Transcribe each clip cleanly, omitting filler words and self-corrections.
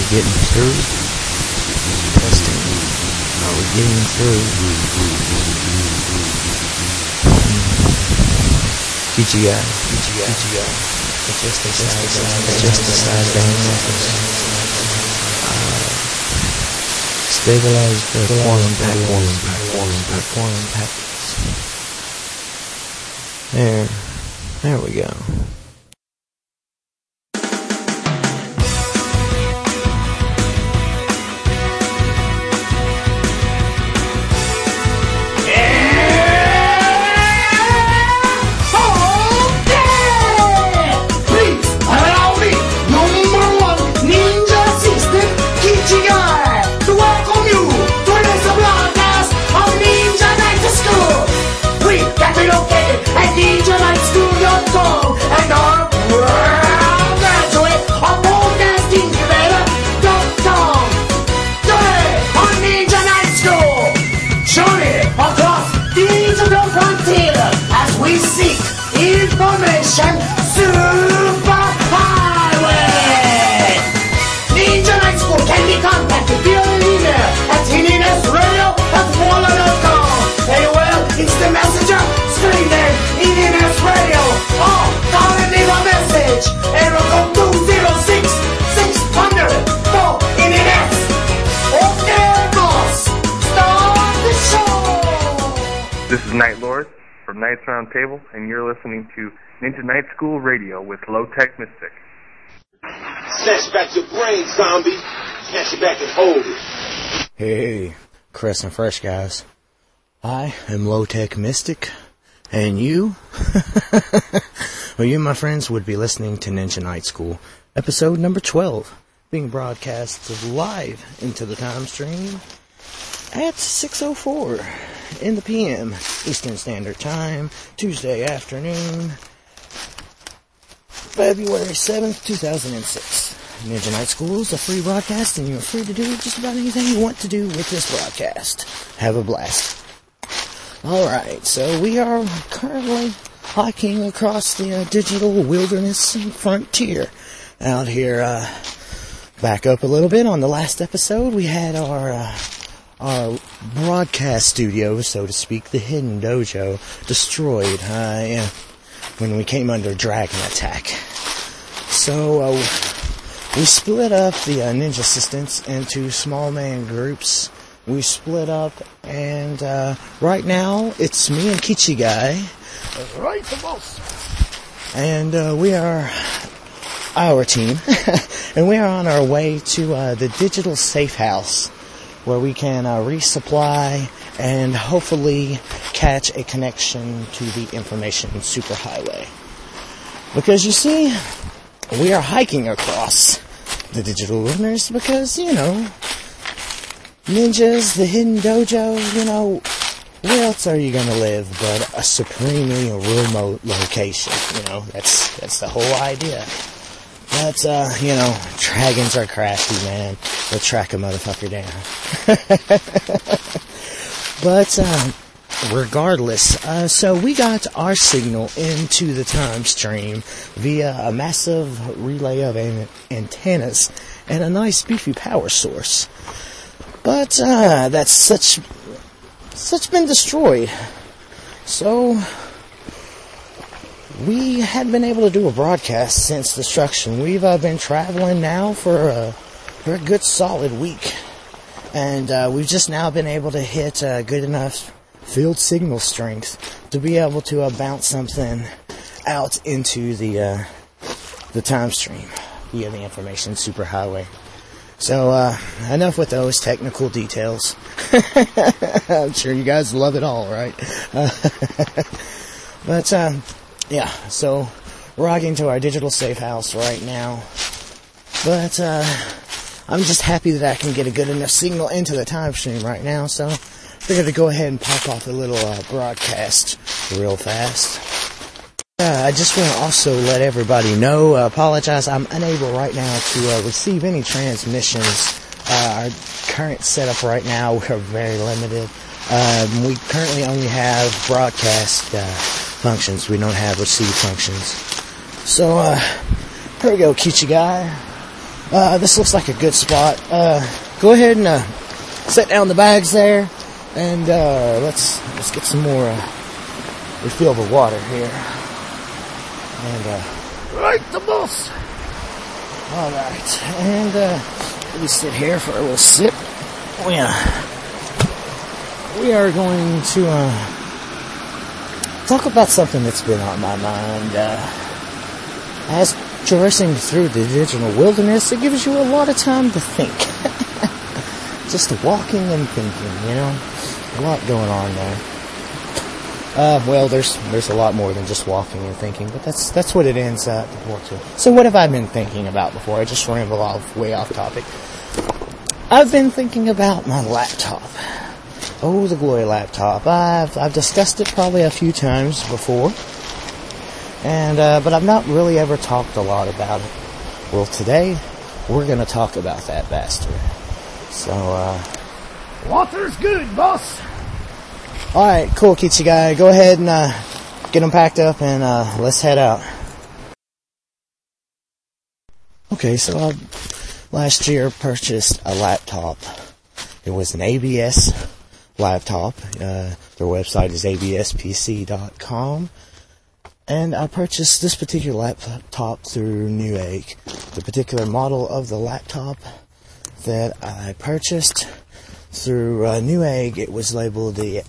getting through? Testing. Are we getting through? GGI. Just a side bang. Stabilize the quantum packets. There we go. Information Superhighway! Ninja Night School can be contacted via an email at nnsradio@walla.com. AOL Instant Messenger, screen name, NNS Radio. Or call and leave a message. Area code 206-600-4NNS. Okay, boss, start the show! This is Night Lord from Knights Round Table, and you're listening to Ninja Night School Radio with Low Tech Mystic. Snatch back your brain, zombie. Snatch it back and hold it. Hey, Chris and Fresh guys. I am Low Tech Mystic, and you? Well, you, my friends, would be listening to Ninja Night School, episode number 12, being broadcast live into the time stream at 6:04 in the PM, Eastern Standard Time, Tuesday afternoon, February 7th, 2006. Ninja Night School is a free broadcast, and you're free to do just about anything you want to do with this broadcast. Have a blast. Alright, so we are currently hiking across the digital wilderness frontier out here. Back up a little bit. On the last episode, we had our broadcast studio, so to speak, the hidden dojo, destroyed when we came under dragon attack. So we split up the ninja assistants into small man groups. We split up, and right now it's me and Kichi Guy. Right, the boss. And we are our team, and we are on our way to the digital safe house, where we can resupply and hopefully catch a connection to the information superhighway. Because you see, we are hiking across the digital wilderness because, ninjas, the hidden dojo, where else are you gonna live but a supremely remote location? That's the whole idea. But, dragons are crafty, man. They'll track a motherfucker down. But, regardless, so we got our signal into the time stream via a massive relay of antennas and a nice beefy power source. But, that's such been destroyed. So, we hadn't been able to do a broadcast since destruction. We've been traveling now for a good solid week. And we've just now been able to hit good enough field signal strength to be able to bounce something out into the time stream via the information superhighway. So, enough with those technical details. I'm sure you guys love it all, right? But, yeah, so we're rocking to our digital safe house right now. But, I'm just happy that I can get a good enough signal into the time stream right now, so I figured to go ahead and pop off a little broadcast real fast. I just want to also let everybody know, apologize, I'm unable right now to receive any transmissions. Our current setup right now, we're very limited. We currently only have broadcast functions. We don't have receive functions. So, here we go, Kichi Guy. This looks like a good spot. Go ahead and set down the bags there, and let's get some more refillable water here. And right, the boss. All right, and let me sit here for a little sip. We are going to talk about something that's been on my mind. As traversing through the digital wilderness, it gives you a lot of time to think. Just walking and thinking, you know, a lot going on there. Well, there's a lot more than just walking and thinking, but that's what it ends up to. So what have I been thinking about before I just ramble way off topic? I've been thinking about my laptop. Oh, the Glory laptop. I've discussed it probably a few times before, and but I've not really ever talked a lot about it. Well, today we're gonna talk about that bastard. So, water's good, boss. All right, cool, Kitchi guy. Go ahead and get them packed up, and let's head out. Okay, so last year purchased a laptop. It was an ABS laptop. Their website is abspc.com. And I purchased this particular laptop through Newegg. The particular model of the laptop that I purchased through Newegg, it was labeled the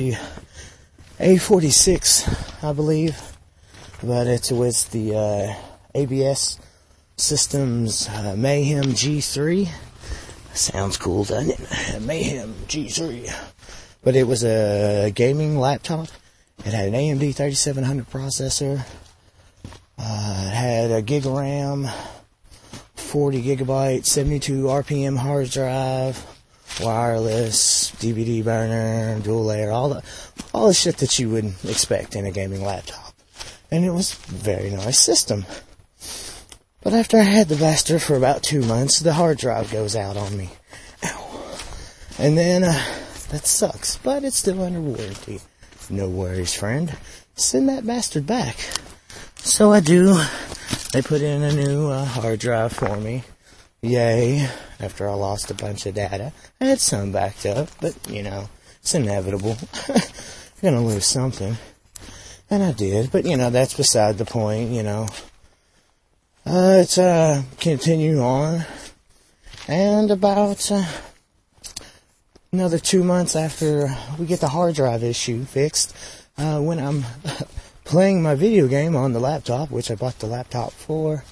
A46, I believe. But it was the ABS Systems Mayhem G3. Sounds cool, doesn't it? Mayhem G3. But it was a gaming laptop. It had an AMD 3700 processor. It had a gig of RAM, 40 gigabyte, 72 RPM hard drive, wireless, DVD burner, dual layer, all the shit that you would expect in a gaming laptop. And it was a very nice system. But after I had the bastard for about 2 months, the hard drive goes out on me. Ow. And then, that sucks, but it's still under warranty. No worries, friend. Send that bastard back. So I do. They put in a new hard drive for me. Yay. After I lost a bunch of data. I had some backed up, but, you know, it's inevitable. You're gonna lose something. And I did, but, you know, that's beside the point, you know. It's continue on. And about another 2 months after we get the hard drive issue fixed, when I'm playing my video game on the laptop, which I bought the laptop for,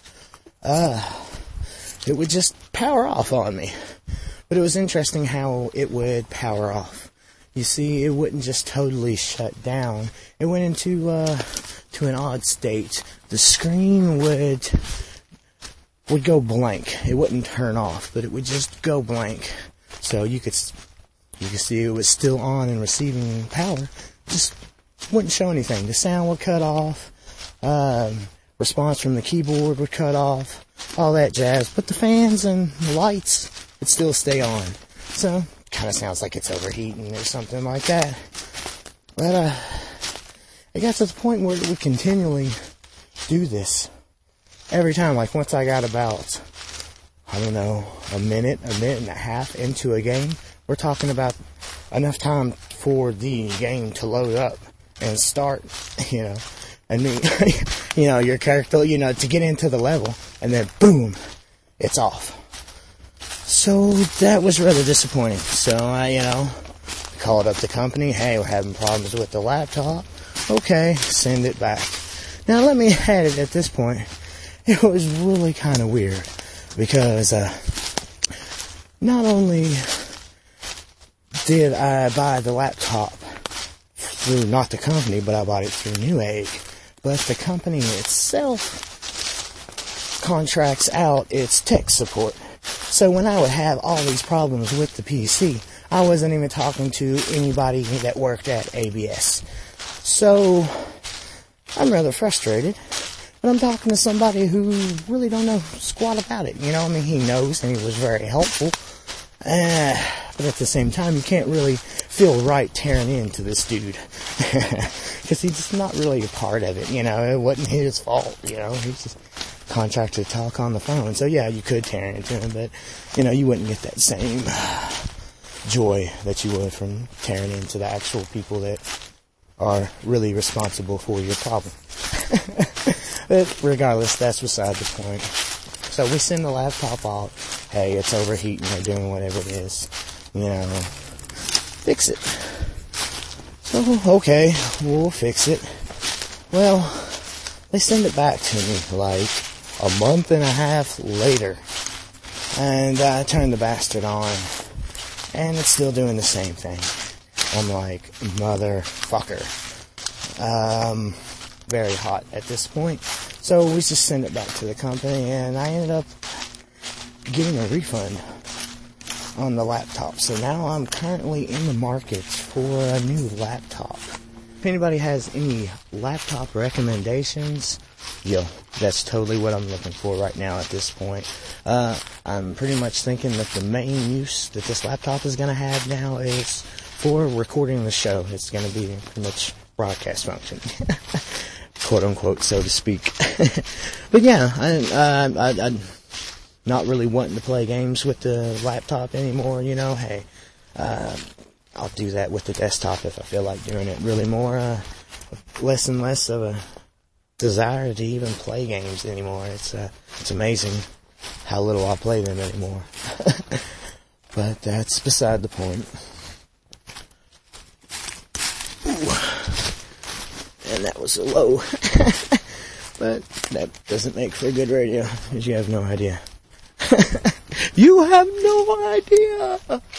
it would just power off on me. But it was interesting how it would power off. You see, it wouldn't just totally shut down. It went into to an odd state. The screen would go blank. It wouldn't turn off, but it would just go blank. So you could see it was still on and receiving power. Just wouldn't show anything. The sound would cut off. Response from the keyboard would cut off. All that jazz. But the fans and the lights would still stay on. So, kind of sounds like it's overheating or something like that. But, it got to the point where it would continually do this. Every time, like once I got about, I don't know, a minute and a half into a game, we're talking about enough time for the game to load up and start, you know, and then, you know, your character, you know, to get into the level, and then boom, it's off. So that was rather disappointing. So I, you know, called up the company. Hey, we're having problems with the laptop. Okay, send it back. Now let me add it at this point. It was really kind of weird because not only did I buy the laptop through not the company, but I bought it through Newegg, but the company itself contracts out its tech support. So when I would have all these problems with the PC, I wasn't even talking to anybody that worked at ABS. So I'm rather frustrated. But I'm talking to somebody who really don't know squat about it. You know, I mean, he knows and he was very helpful. But at the same time, you can't really feel right tearing into this dude. Because he's just not really a part of it, you know. It wasn't his fault, you know. He's just contracted to talk on the phone. So yeah, you could tear into him, but you wouldn't get that same joy that you would from tearing into the actual people that are really responsible for your problem. But regardless, that's beside the point. So we send the laptop off. Hey, it's overheating or doing whatever it is. Fix it. So, okay, we'll fix it. Well, they send it back to me like a month and a half later. And I turn the bastard on. And it's still doing the same thing. I'm like, motherfucker. Very hot at this point. So we just send it back to the company, and I ended up getting a refund on the laptop. So now I'm currently in the market for a new laptop. If anybody has any laptop recommendations, that's totally what I'm looking for right now at this point. I'm pretty much thinking that the main use that this laptop is going to have now is for recording the show. It's going to be pretty much broadcast function. Quote unquote, so to speak. But yeah, I'm not really wanting to play games with the laptop anymore, Hey, I'll do that with the desktop if I feel like doing it. Really more, less and less of a desire to even play games anymore. It's amazing how little I play them anymore. But that's beside the point. Ooh. And that was a low. But that doesn't make for good radio, because you have no idea. You have no idea!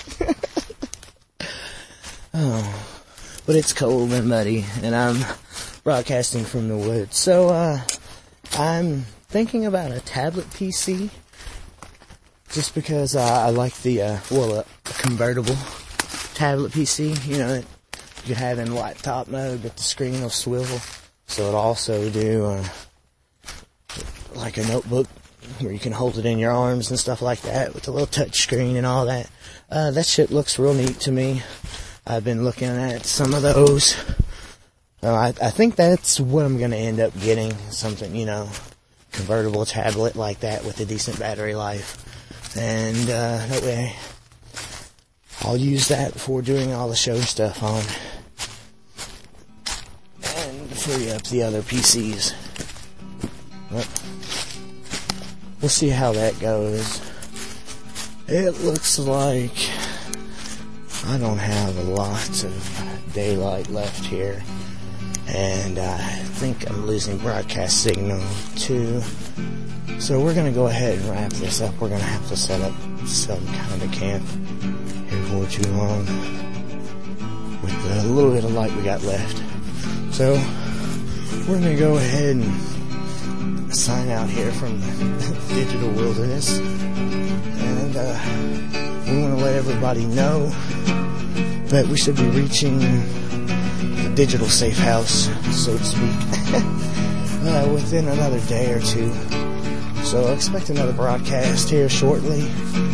Oh, but it's cold and muddy, and I'm broadcasting from the woods. So, I'm thinking about a tablet PC, just because I like the, a convertible tablet PC, that you have in laptop mode, but the screen will swivel. So it'll also do, like a notebook where you can hold it in your arms and stuff like that with a little touch screen and all that. That shit looks real neat to me. I've been looking at some of those. I think that's what I'm gonna end up getting. Something, convertible tablet like that with a decent battery life. And, that way I'll use that before doing all the show stuff on. And free up the other PCs. But we'll see how that goes. It looks like I don't have a lot of daylight left here. And I think I'm losing broadcast signal too. So we're going to go ahead and wrap this up. We're going to have to set up some kind of camp here for too long with the little bit of light we got left. So we're going to go ahead and sign out here from the digital wilderness. And we want to let everybody know that we should be reaching the digital safe house, so to speak, within another day or two. So expect another broadcast here shortly.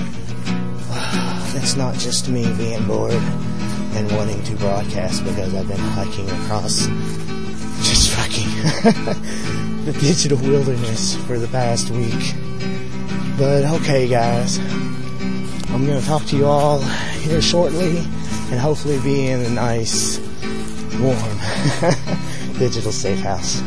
It's not just me being bored and wanting to broadcast because I've been hiking across just fucking the digital wilderness for the past week. But okay, guys, I'm going to talk to you all here shortly and hopefully be in a nice, warm digital safe house.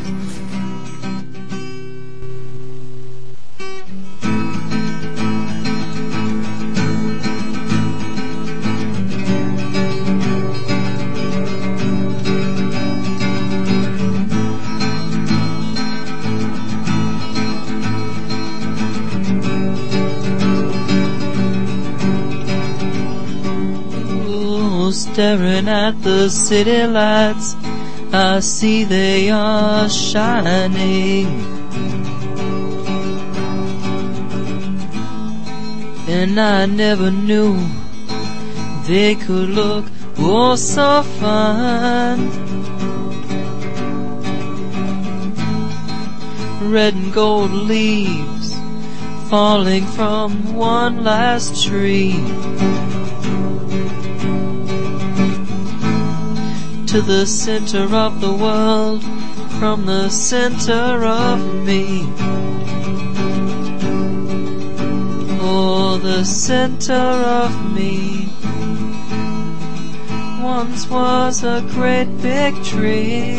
Staring at the city lights, I see they are shining. And I never knew they could look oh so fine. Red and gold leaves falling from one last tree to the center of the world, from the center of me. the center of me once was a great big tree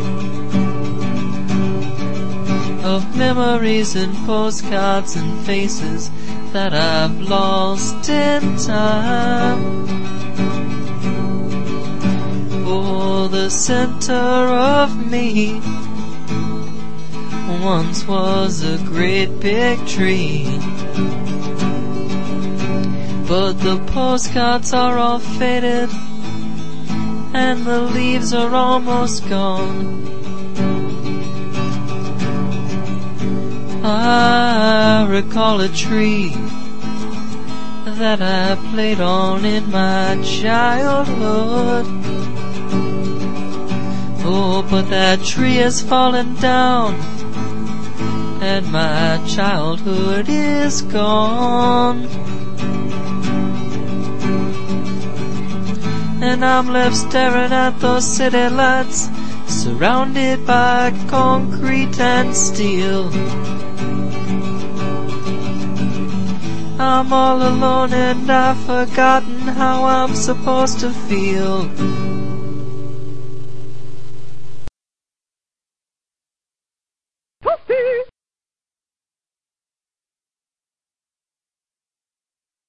of memories and postcards and faces that I've lost in time. Oh, the center of me once was a great big tree, but the postcards are all faded and the leaves are almost gone. I recall a tree that I played on in my childhood. Oh, but that tree has fallen down and my childhood is gone. And I'm left staring at those city lights, surrounded by concrete and steel. I'm all alone and I've forgotten how I'm supposed to feel.